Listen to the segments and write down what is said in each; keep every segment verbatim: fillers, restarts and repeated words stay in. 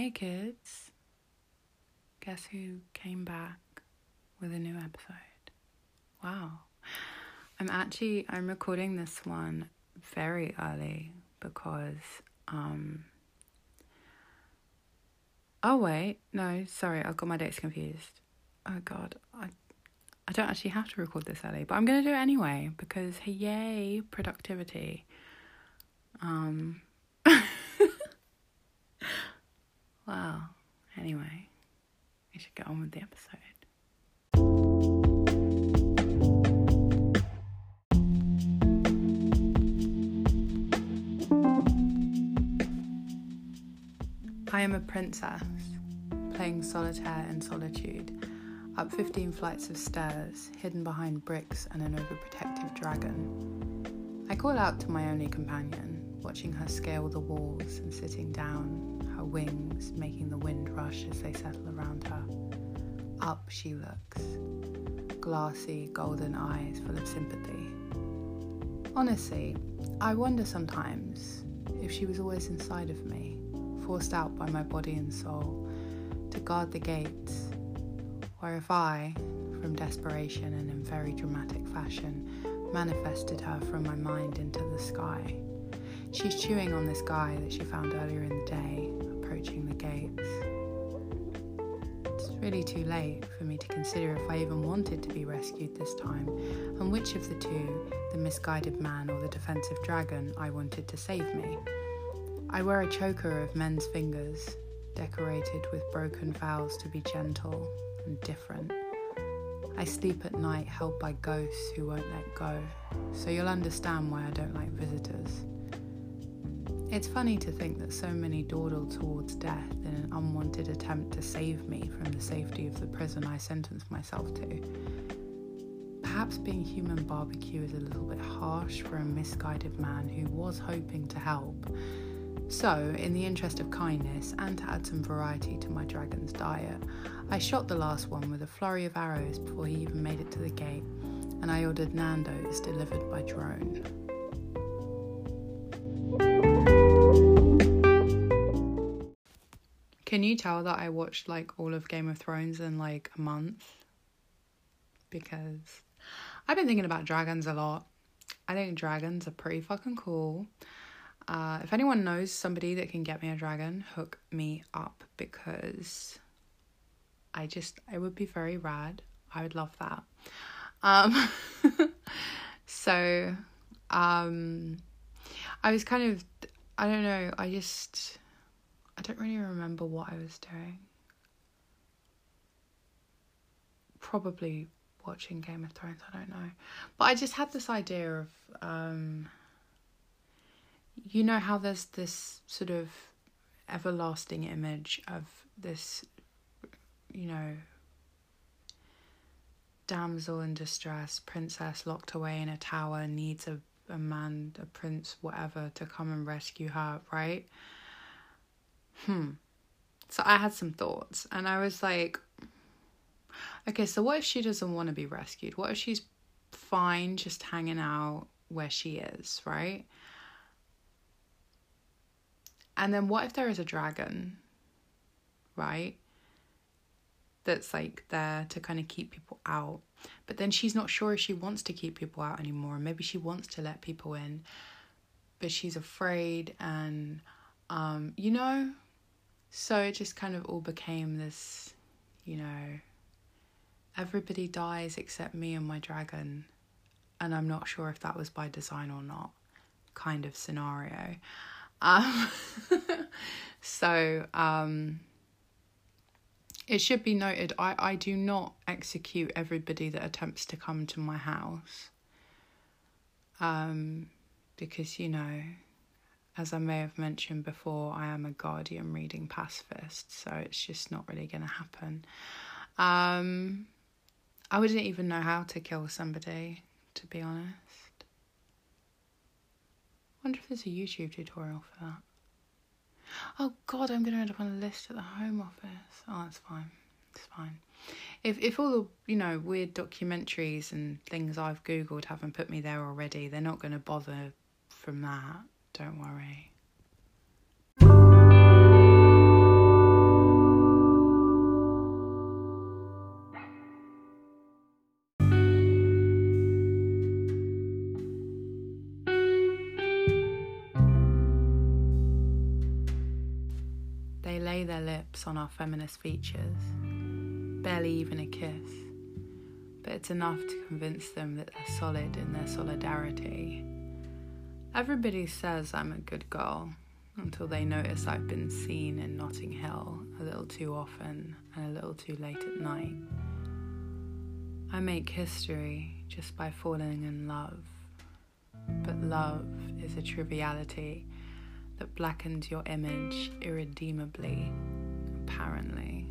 Hey kids, guess who came back with a new episode? Wow. I'm actually, I'm recording this one very early because, um, oh wait, no, sorry, I've got my dates confused. Oh God, I, I don't actually have to record this early, but I'm going to do it anyway because, hey, yay, productivity. Um, well, anyway, we should get on with the episode. I am a princess, playing solitaire in solitude, up fifteen flights of stairs, hidden behind bricks and an overprotective dragon. I call out to my only companion, watching her scale the walls and sitting down, her wings making the wind rush as they settle around her. Up she looks, glassy, golden eyes full of sympathy. Honestly, I wonder sometimes if she was always inside of me, forced out by my body and soul to guard the gates, or if I, from desperation and in very dramatic fashion, manifested her from my mind into the sky. She's chewing on this guy that she found earlier in the day, approaching the gates. It's really too late for me to consider if I even wanted to be rescued this time, and which of the two, the misguided man or the defensive dragon, I wanted to save me. I wear a choker of men's fingers, decorated with broken vows to be gentle and different. I sleep at night held by ghosts who won't let go, so you'll understand why I don't like visitors. It's funny to think that so many dawdle towards death in an unwanted attempt to save me from the safety of the prison I sentenced myself to. Perhaps being human barbecue is a little bit harsh for a misguided man who was hoping to help. So, in the interest of kindness and to add some variety to my dragon's diet, I shot the last one with a flurry of arrows before he even made it to the gate, and I ordered Nando's delivered by drone. Can you tell that I watched like all of Game of Thrones in like a month? Because I've been thinking about dragons a lot. I think dragons are pretty fucking cool. Uh, if anyone knows somebody that can get me a dragon, hook me up, because I just, it would be very rad. I would love that. Um, so, um, I was kind of, I don't know, I just, I don't really remember what I was doing. Probably watching Game of Thrones, I don't know. But I just had this idea of, um... you know how there's this sort of everlasting image of this, you know, damsel in distress, princess locked away in a tower, needs a, a man, a prince, whatever, to come and rescue her, right? Hmm. So I had some thoughts, and I was like, okay, so what if she doesn't want to be rescued? What if she's fine just hanging out where she is, right? And then what if there is a dragon, right, that's like there to kind of keep people out, but then she's not sure if she wants to keep people out anymore. Maybe she wants to let people in, but she's afraid, and um, you know, so it just kind of all became this, you know, everybody dies except me and my dragon, and I'm not sure if that was by design or not, kind of scenario. Um, so, um, it should be noted, I, I do not execute everybody that attempts to come to my house. Um, because, you know, as I may have mentioned before, I am a Guardian reading pacifist, so it's just not really going to happen. Um, I wouldn't even know how to kill somebody, to be honest. I wonder if there's a YouTube tutorial for that. Oh God, I'm going to end up on a list at the Home Office. Oh, that's fine. It's fine. If if all the, you know, weird documentaries and things I've Googled haven't put me there already, they're not going to bother from that. Don't worry. lips on our feminist features, barely even a kiss, but it's enough to convince them that they're solid in their solidarity. Everybody says I'm a good girl until they notice I've been seen in Notting Hill a little too often and a little too late at night. I make history just by falling in love, but love is a triviality that blackens your image irredeemably, apparently.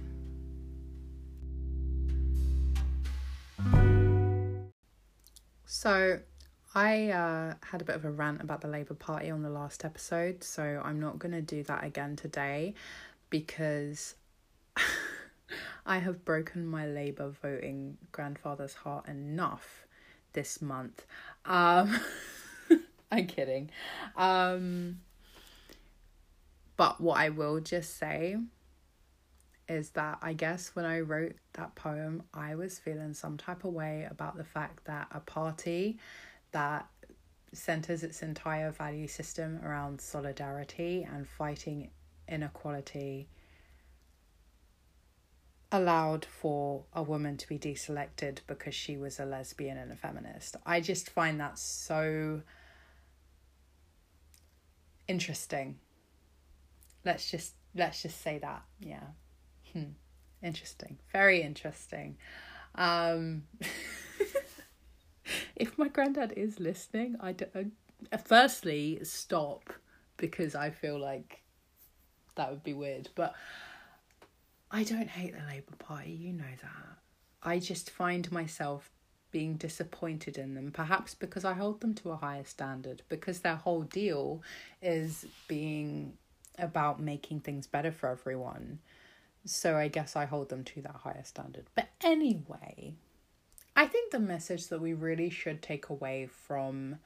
So, I uh, had a bit of a rant about the Labour Party on the last episode, so I'm not going to do that again today because I have broken my Labour voting grandfather's heart enough this month. Um, I'm kidding. Um, but what I will just say is that I guess when I wrote that poem, I was feeling some type of way about the fact that a party that centers its entire value system around solidarity and fighting inequality allowed for a woman to be deselected because she was a lesbian and a feminist. I just find that so interesting. Let's just let's just say that. Yeah. Hmm. Interesting. Very interesting. Um if my granddad is listening, I don't, uh, firstly, stop, because I feel like that would be weird. But I don't hate the Labour Party, you know that. I just find myself being disappointed in them, perhaps because I hold them to a higher standard, because their whole deal is being about making things better for everyone. So I guess I hold them to that higher standard. But anyway, I think the message that we really should take away from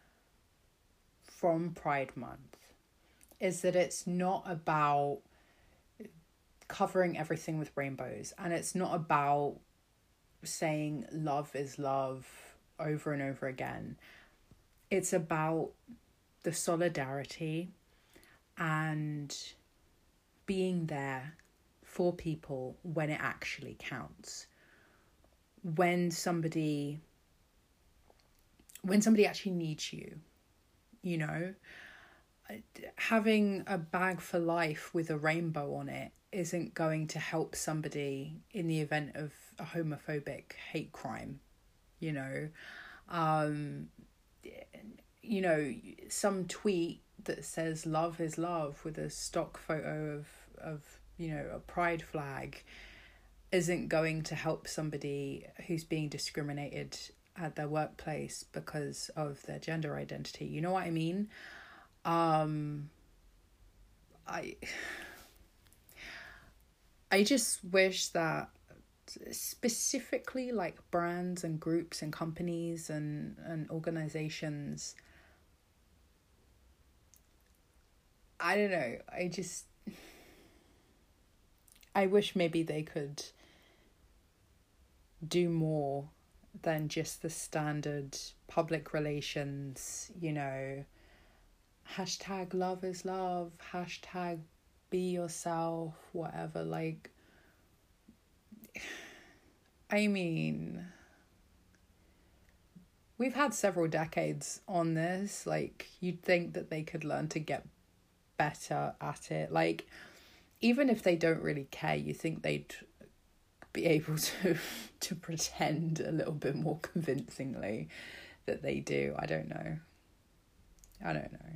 from Pride Month is that it's not about covering everything with rainbows, and it's not about saying love is love over and over again. It's about the solidarity and being there for people when it actually counts. When somebody when somebody actually needs you, you know, having a bag for life with a rainbow on it isn't going to help somebody in the event of a homophobic hate crime, you know. Um, you know, some tweet that says love is love with a stock photo of, of you know, a pride flag isn't going to help somebody who's being discriminated at their workplace because of their gender identity. You know what I mean? Um, I, I just wish that specifically like brands and groups and companies and, and organizations, I don't know, I just, I wish maybe they could do more than just the standard public relations, you know, hashtag love is love, hashtag be yourself, whatever. Like, I mean, we've had several decades on this. Like, you'd think that they could learn to get better at it. Like, even if they don't really care, you think they'd be able to to pretend a little bit more convincingly that they do. I don't know. I don't know.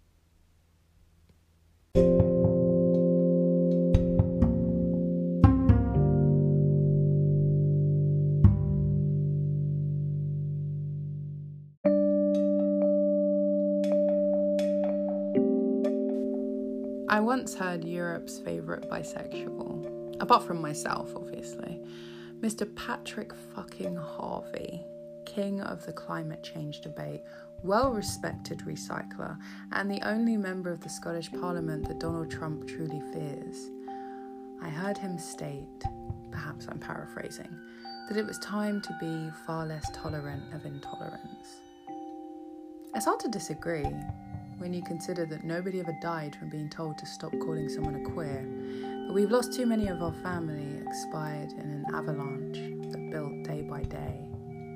I once heard Europe's favourite bisexual, apart from myself, obviously, Mister Patrick fucking Harvey, king of the climate change debate, well-respected recycler, and the only member of the Scottish Parliament that Donald Trump truly fears. I heard him state, perhaps I'm paraphrasing, that it was time to be far less tolerant of intolerance. It's hard to disagree when you consider that nobody ever died from being told to stop calling someone a queer. But we've lost too many of our family, expired in an avalanche that built day by day.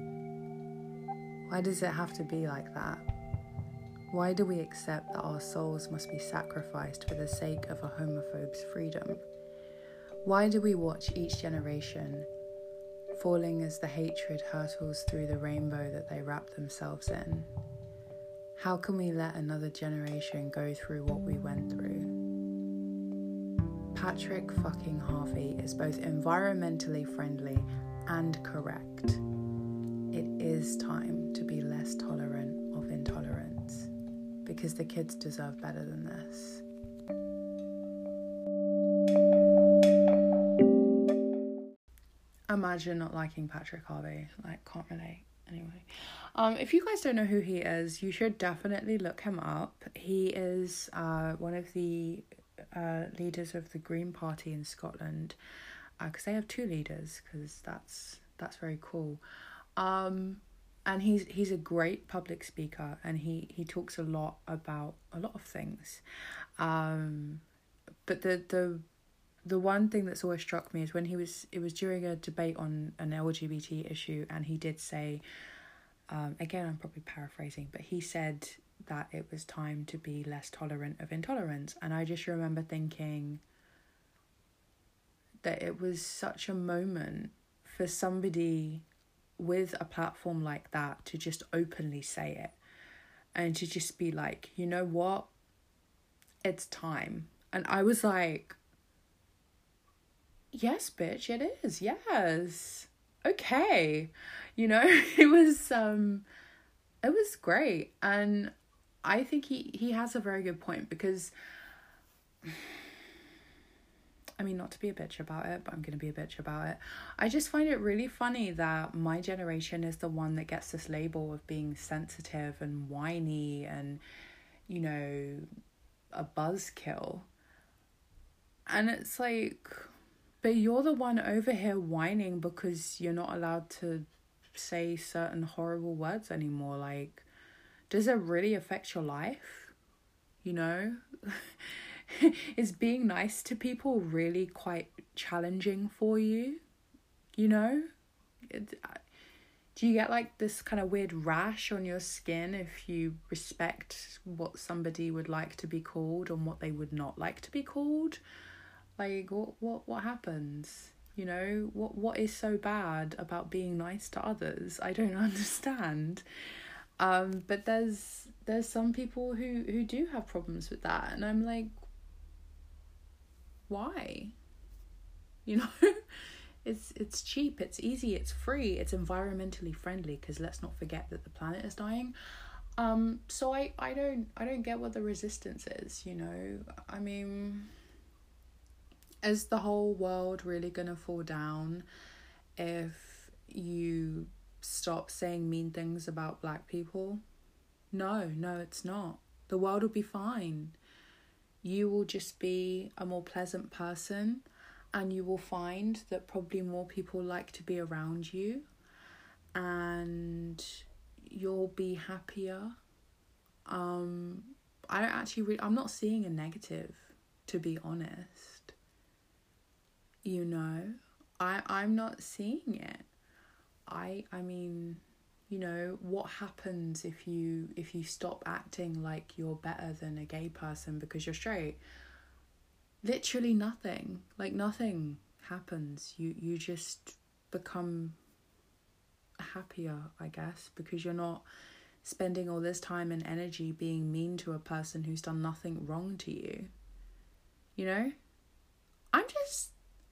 Why does it have to be like that? Why do we accept that our souls must be sacrificed for the sake of a homophobe's freedom? Why do we watch each generation falling as the hatred hurtles through the rainbow that they wrap themselves in? How can we let another generation go through what we went through? Patrick fucking Harvey is both environmentally friendly and correct. It is time to be less tolerant of intolerance, because the kids deserve better than this. Imagine not liking Patrick Harvey. Like, can't relate. Anyway, um, if you guys don't know who he is, you should definitely look him up. He is uh, one of the uh, leaders of the Green Party in Scotland, because uh, they have two leaders, because that's that's very cool. Um, and he's he's a great public speaker, and he, he talks a lot about a lot of things. Um, but the the the one thing that's always struck me is when he was it was during a debate on an L G B T issue, and he did say, um, again, I'm probably paraphrasing, but he said that it was time to be less tolerant of intolerance. And I just remember thinking that it was such a moment for somebody with a platform like that to just openly say it, and to just be like, you know what, it's time. And I was like, yes, bitch, it is. Yes. Okay. You know, it was, um, it was great. And I think he, he has a very good point, because, I mean, not to be a bitch about it, but I'm going to be a bitch about it. I just find it really funny that my generation is the one that gets this label of being sensitive and whiny and, you know, a buzzkill. And it's like, but you're the one over here whining because you're not allowed to say certain horrible words anymore. Like, does it really affect your life? You know? Is being nice to people really quite challenging for you? You know? It, do you get like this kind of weird rash on your skin if you respect what somebody would like to be called and what they would not like to be called? Like, what, what, what happens? You know, what, what is so bad about being nice to others? I don't understand. Um, but there's, there's some people who, who do have problems with that. And I'm like, why? You know, it's, it's cheap, it's easy, it's free, it's environmentally friendly, because let's not forget that the planet is dying. Um, so I, I don't, I don't get what the resistance is, you know? I mean, is the whole world really gonna fall down if you stop saying mean things about black people? No, no, it's not. The world will be fine. You will just be a more pleasant person, and you will find that probably more people like to be around you, and you'll be happier. Um, I don't actually, re- I'm not seeing a negative, to be honest. You know, I, I'm not seeing it. I, I mean, you know, what happens if you, if you stop acting like you're better than a gay person because you're straight? Literally nothing. Like, nothing happens. You, you just become happier, I guess, because you're not spending all this time and energy being mean to a person who's done nothing wrong to you. You know? I'm just...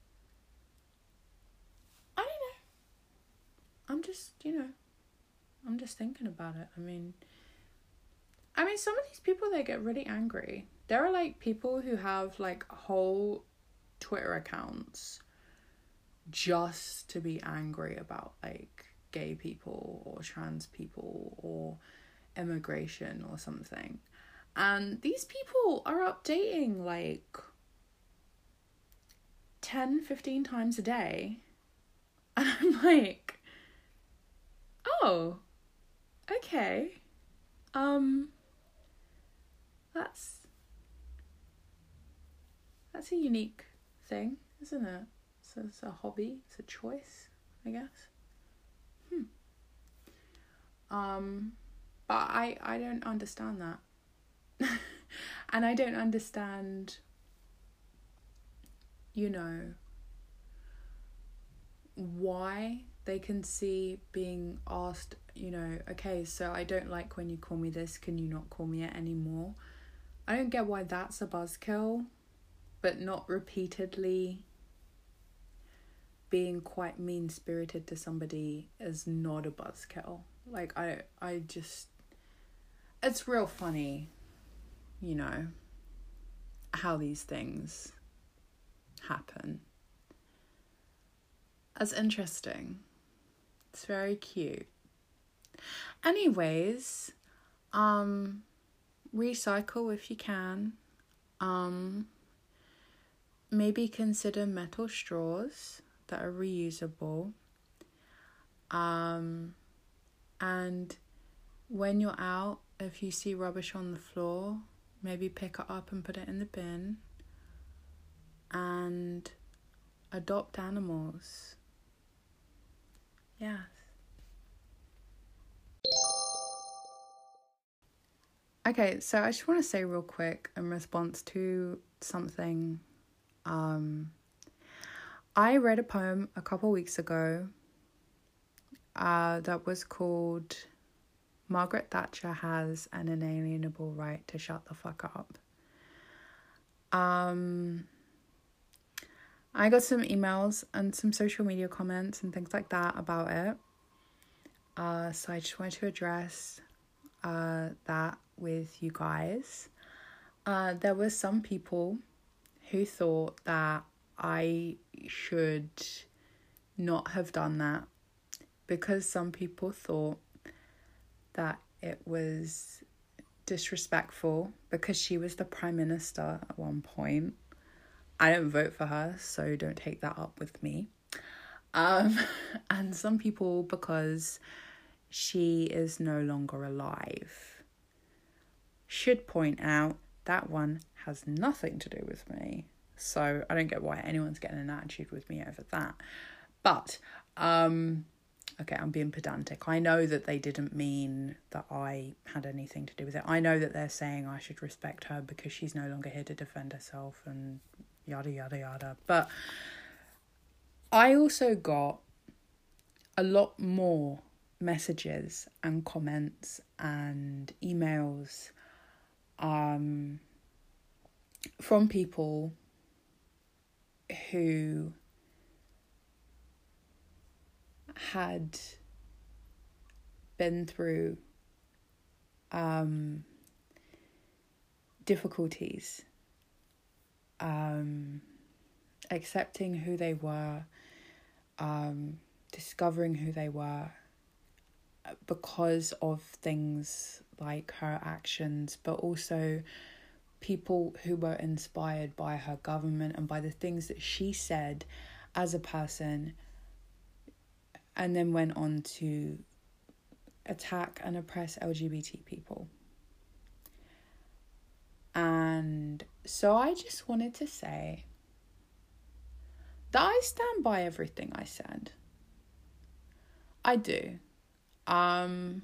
I don't know. I'm just, you know... I'm just thinking about it. I mean... I mean, some of these people, they get really angry. There are, like, people who have, like, whole Twitter accounts just to be angry about, like, gay people or trans people or immigration or something. And these people are updating, like, ten, fifteen times a day. And I'm like, oh, okay. Um... That's that's a unique thing, isn't it? So it's a hobby, it's a choice, I guess. Hmm. Um, but I, I don't understand that. And I don't understand, you know, why they can see being asked, you know, okay, so I don't like when you call me this, can you not call me it anymore? I don't get why that's a buzzkill, but not repeatedly being quite mean-spirited to somebody is not a buzzkill. Like, I, I just, it's real funny, you know, how these things happen. That's interesting. It's very cute. Anyways, um, recycle if you can. Um, maybe consider metal straws that are reusable. Um, and when you're out, if you see rubbish on the floor, maybe pick it up and put it in the bin. And adopt animals. Yes. Okay, so I just want to say real quick in response to something. Um, I read a poem a couple weeks ago uh, that was called Margaret Thatcher Has an Inalienable Right to Shut the Fuck Up. Um, I got some emails and some social media comments and things like that about it. Uh, so I just wanted to address uh, that with you guys. Uh, there were some people who thought that I should not have done that because some people thought that it was disrespectful because she was the Prime Minister at one point. I don't vote for her, so don't take that up with me. Um, and some people because she is no longer alive. Should point out that one has nothing to do with me. So I don't get why anyone's getting an attitude with me over that. But, um, okay, I'm being pedantic. I know that they didn't mean that I had anything to do with it. I know that they're saying I should respect her because she's no longer here to defend herself and yada, yada, yada. But I also got a lot more messages and comments and emails um, from people who had been through um, difficulties um, accepting who they were, um, discovering who they were because of things like her actions, but also people who were inspired by her government and by the things that she said as a person, and then went on to attack and oppress L G B T people. And so I just wanted to say that I stand by everything I said. I do. Um,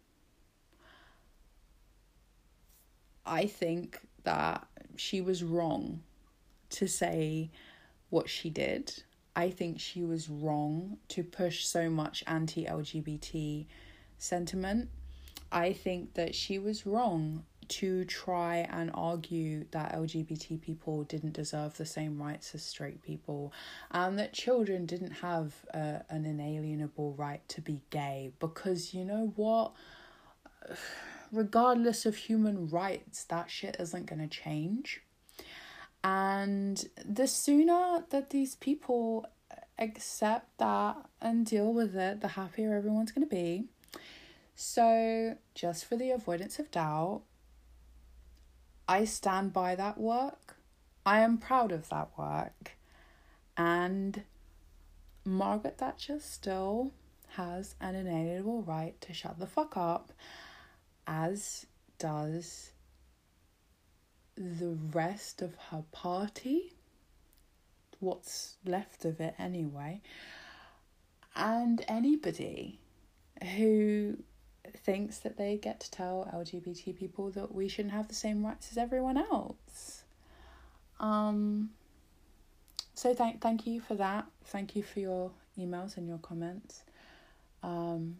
I think that she was wrong to say what she did. I think she was wrong to push so much anti-L G B T sentiment. I think that she was wrong to try and argue that L G B T people didn't deserve the same rights as straight people, and that children didn't have uh, an inalienable right to be gay, because you know what? Regardless of human rights, that shit isn't going to change. And the sooner that these people accept that and deal with it, the happier everyone's going to be. So, just for the avoidance of doubt, I stand by that work. I am proud of that work. And Margaret Thatcher still has an inalienable right to shut the fuck up, as does the rest of her party, what's left of it anyway. And anybody who thinks that they get to tell L G B T people that we shouldn't have the same rights as everyone else. Um, so thank thank you for that. Thank you for your emails and your comments. Um,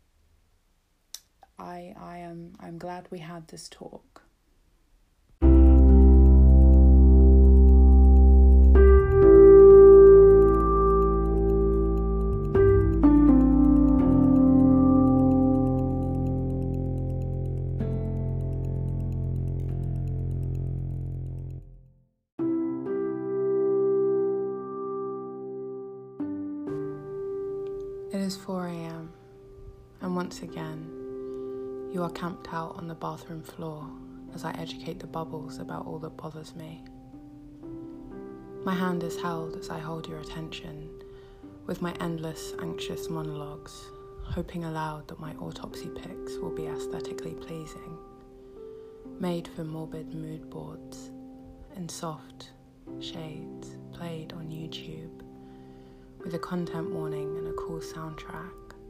I I am I'm glad we had this talk. It is four a.m. and once again, you are camped out on the bathroom floor as I educate the bubbles about all that bothers me. My hand is held as I hold your attention with my endless anxious monologues, hoping aloud that my autopsy pics will be aesthetically pleasing, made for morbid mood boards, in soft shades played on YouTube, with a content warning and a cool soundtrack.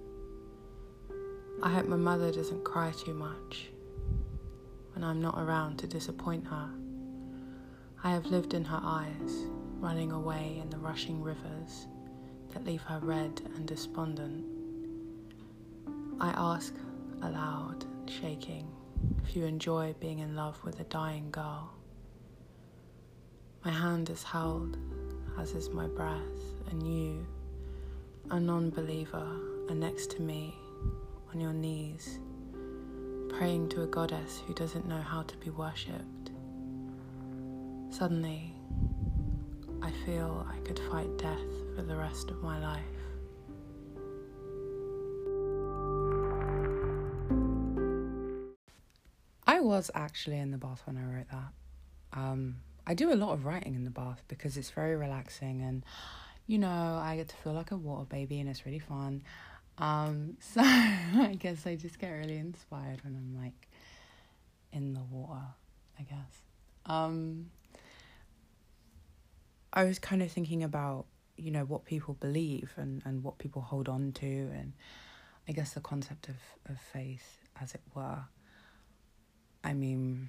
I hope my mother doesn't cry too much when I'm not around to disappoint her. I have lived in her eyes, running away in the rushing rivers that leave her red and despondent. I ask aloud, shaking, if you enjoy being in love with a dying girl. My hand is held, as is my breath, and you, a non-believer, are next to me on your knees, praying to a goddess who doesn't know how to be worshipped. Suddenly, I feel I could fight death for the rest of my life. I was actually in the bath when I wrote that. Um, I do a lot of writing in the bath because it's very relaxing and, you know, I get to feel like a water baby and it's really fun. Um, so I guess I just get really inspired when I'm like in the water, I guess. Um, I was kind of thinking about, you know, what people believe and, and what people hold on to, and I guess the concept of, of faith, as it were. I mean,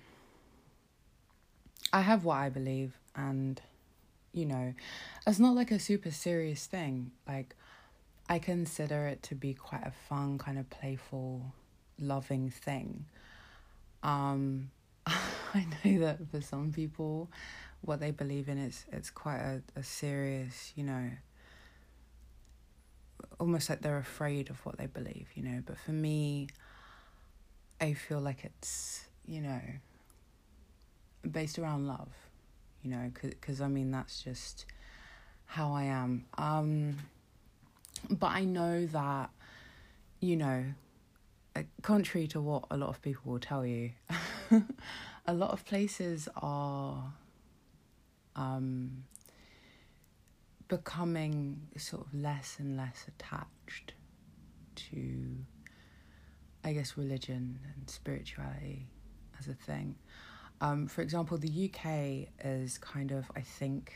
I have what I believe, and, you know, it's not like a super serious thing. Like, I consider it to be quite a fun, kind of playful, loving thing. Um, I know that for some people, what they believe in is it's quite a, a serious, you know, almost like they're afraid of what they believe, you know. But for me, I feel like it's, you know, based around love, you know, because I mean, that's just how I am. Um, but I know that, you know, contrary to what a lot of people will tell you, a lot of places are um, becoming sort of less and less attached to, I guess, religion and spirituality as a thing. Um, for example, the U K is kind of, I think,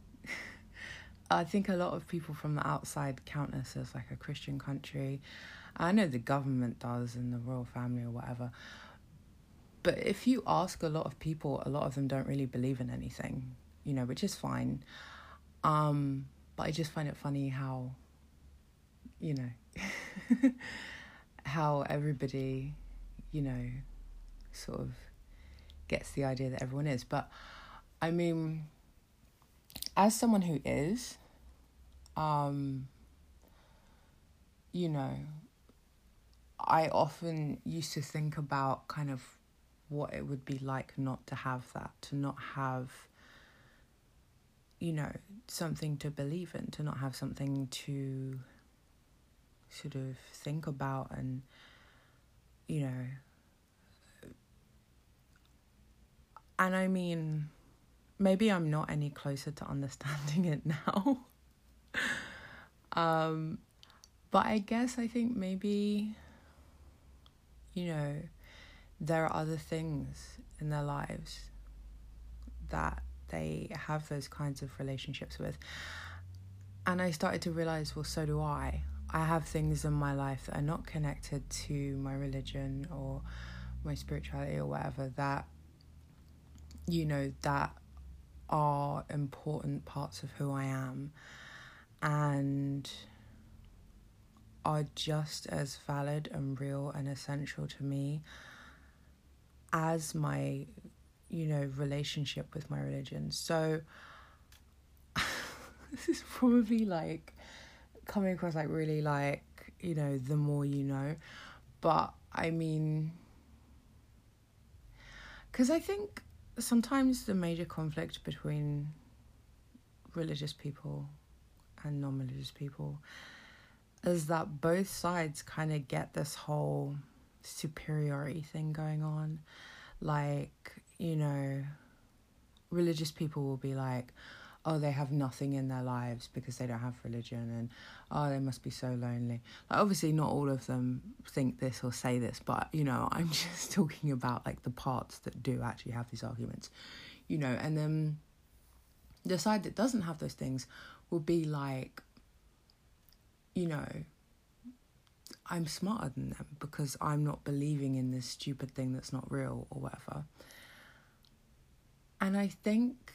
I think a lot of people from the outside count us as like a Christian country. I know the government does and the royal family or whatever. But if you ask a lot of people, a lot of them don't really believe in anything, you know, which is fine. Um, but I just find it funny how, you know, how everybody, you know, sort of gets the idea that everyone is. But I mean, as someone who is, um, you know, I often used to think about kind of what it would be like not to have that, to not have, you know, something to believe in, to not have something to sort of think about and, you know, and I mean, maybe I'm not any closer to understanding it now. um, but I guess I think maybe, you know, there are other things in their lives that they have those kinds of relationships with. And I started to realise, well, so do I. I have things in my life that are not connected to my religion or my spirituality or whatever that, you know, that are important parts of who I am and are just as valid and real and essential to me as my, you know, relationship with my religion. So this is probably like coming across like really like, you know, the more you know. But I mean, because I think sometimes the major conflict between religious people and non-religious people is that both sides kind of get this whole superiority thing going on. Like, you know, religious people will be like, oh, they have nothing in their lives because they don't have religion, and oh, they must be so lonely. Like, obviously not all of them think this or say this, but, you know, I'm just talking about like the parts that do actually have these arguments, you know. And then the side that doesn't have those things will be like, you know, I'm smarter than them because I'm not believing in this stupid thing that's not real or whatever. And I think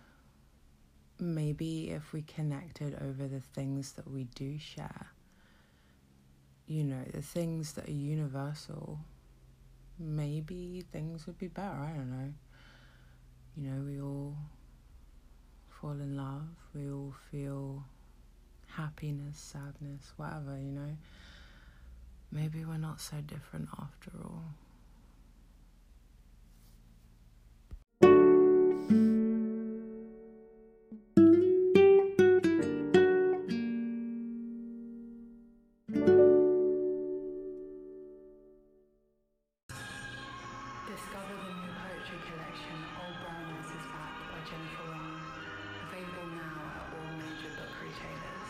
maybe if we connected over the things that we do share, you know, the things that are universal, maybe things would be better. I don't know. You know, we all fall in love. We all feel happiness, sadness, whatever, you know. Maybe we're not so different after all. Discover the new poetry collection, Old Brown Eyes is Back by Jennifer Wong. Available now at all major book retailers.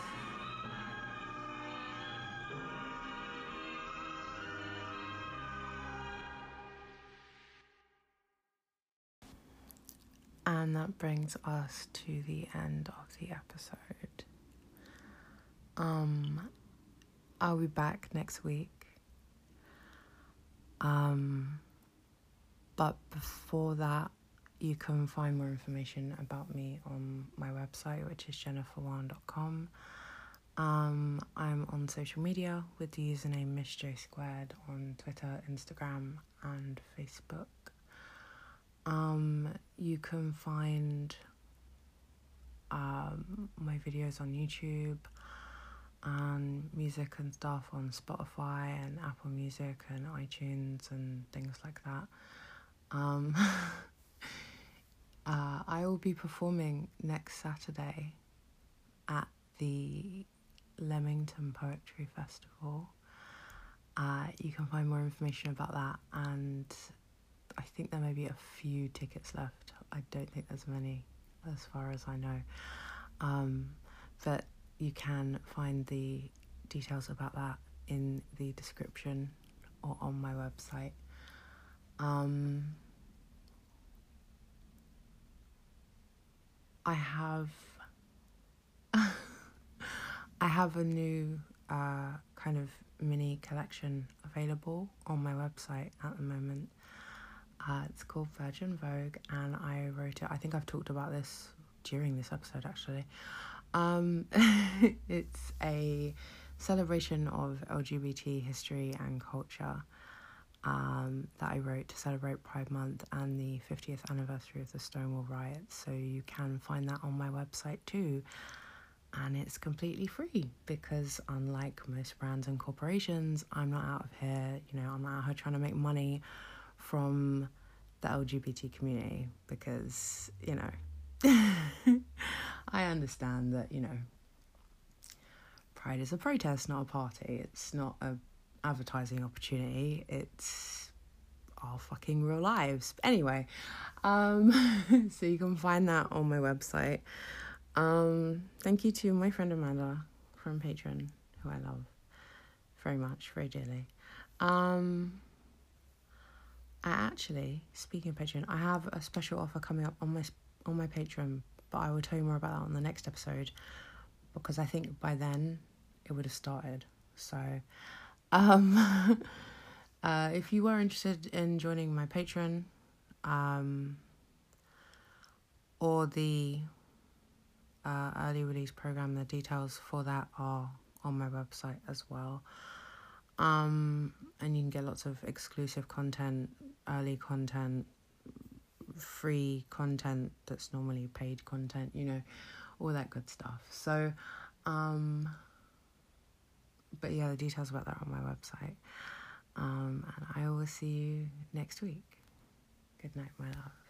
And that brings us to the end of the episode. Um, I'll be back next week. Um, but before that, you can find more information about me on my website, which is jennifer wan dot com. Um, I'm on social media with the username Miss J Squared on Twitter, Instagram, and Facebook. Um, you can find um, my videos on YouTube and music and stuff on Spotify and Apple Music and iTunes and things like that. Um, uh, I will be performing next Saturday at the Leamington Poetry Festival. Uh, you can find more information about that, and I think there may be a few tickets left. I don't think there's many as far as I know. Um, but you can find the details about that in the description or on my website. Um, I have I have a new uh, kind of mini collection available on my website at the moment. Uh, it's called Virgin Vogue, and I wrote it. I think I've talked about this during this episode, actually. Um, it's a celebration of L G B T history and culture um, that I wrote to celebrate Pride Month and the fiftieth anniversary of the Stonewall riots. So you can find that on my website too. And it's completely free because, unlike most brands and corporations, I'm not out of here, you know, I'm not out here trying to make money from the L G B T community because, you know, I understand that, you know, Pride is a protest, not a party. It's not a advertising opportunity. It's our fucking real lives. Anyway, um, so you can find that on my website. Um, thank you to my friend Amanda from Patreon, who I love very much, very dearly. Um, I actually, speaking of Patreon, I have a special offer coming up on my on my Patreon, but I will tell you more about that on the next episode, because I think by then it would have started. So um uh if you were interested in joining my Patreon um or the uh, early release program, the details for that are on my website as well. Um, and you can get lots of exclusive content, early content, free content that's normally paid content, you know, all that good stuff. So, um, but yeah, the details about that are on my website. Um, and I will see you next week. Good night, my love.